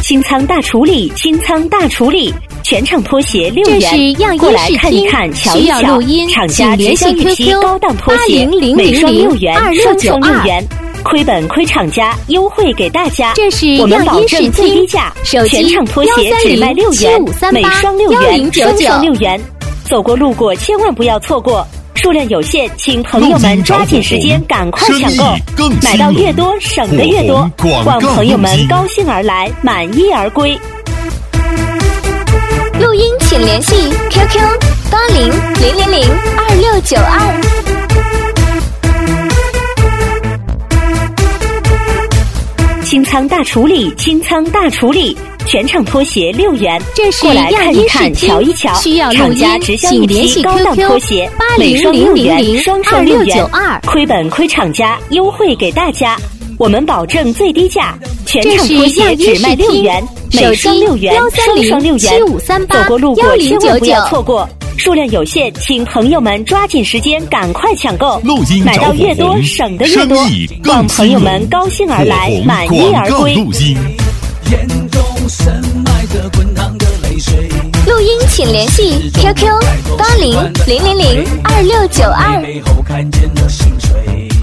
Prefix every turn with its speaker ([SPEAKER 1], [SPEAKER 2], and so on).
[SPEAKER 1] 清仓大处理，清仓大处理，全场拖鞋6元。
[SPEAKER 2] 这是样
[SPEAKER 1] 过来
[SPEAKER 2] 音视听，
[SPEAKER 1] 看一看，瞧一
[SPEAKER 2] 需要
[SPEAKER 1] 瞧
[SPEAKER 2] 录音，
[SPEAKER 1] 厂家
[SPEAKER 2] 请联系
[SPEAKER 1] 直销预期
[SPEAKER 2] QQ
[SPEAKER 1] 高档拖鞋，每双6元，双双6元。亏本亏厂家，优惠给大家。
[SPEAKER 2] 这是
[SPEAKER 1] 我们保
[SPEAKER 2] 样音视
[SPEAKER 1] 证最低
[SPEAKER 2] 听，
[SPEAKER 1] 价，
[SPEAKER 2] 手机
[SPEAKER 1] 全场拖鞋只卖6元，每双6元，双双6元。走过路过千万不要错过，数量有限，请朋友们抓紧时间赶快抢购，买到越多省得越多，望朋友们高兴而来，满意而归。
[SPEAKER 2] 录音请联系 QQ 8000022692。
[SPEAKER 1] 清仓大处理，清仓大处理，全场拖鞋6元。
[SPEAKER 2] 这是
[SPEAKER 1] 过来
[SPEAKER 2] 样音
[SPEAKER 1] 看一看，
[SPEAKER 2] 视听，
[SPEAKER 1] 瞧一瞧，
[SPEAKER 2] 需要录
[SPEAKER 1] 厂家
[SPEAKER 2] 音，
[SPEAKER 1] 直销预
[SPEAKER 2] 请联系
[SPEAKER 1] 期高档
[SPEAKER 2] QQ
[SPEAKER 1] 拖鞋，每双6元，双双6元。
[SPEAKER 2] 8000022692。
[SPEAKER 1] 亏本亏厂家，优惠给大家，我们保证最低价，全
[SPEAKER 2] 这是
[SPEAKER 1] 场拖鞋
[SPEAKER 2] 样音
[SPEAKER 1] 只卖
[SPEAKER 2] 视听
[SPEAKER 1] 6元，
[SPEAKER 2] 手
[SPEAKER 1] 每双
[SPEAKER 2] 机
[SPEAKER 1] 6元，双双6元。
[SPEAKER 2] 1307538
[SPEAKER 1] 走过路过千万不要
[SPEAKER 2] 1099
[SPEAKER 1] 错过，数量有限，请朋友们抓紧时间赶快抢购，
[SPEAKER 3] 录音
[SPEAKER 1] 买到
[SPEAKER 3] 找
[SPEAKER 1] 越多
[SPEAKER 3] 火红，
[SPEAKER 1] 省得越多
[SPEAKER 3] 生意，更
[SPEAKER 1] 望朋友们
[SPEAKER 3] 兴隆
[SPEAKER 1] 高兴而来，
[SPEAKER 3] 火红
[SPEAKER 1] 满意而归。
[SPEAKER 3] 广告录音。
[SPEAKER 4] 眼中深埋着滚烫的泪水。
[SPEAKER 2] 录音请联系 QQ 8000022692。
[SPEAKER 4] 背后看见了心碎。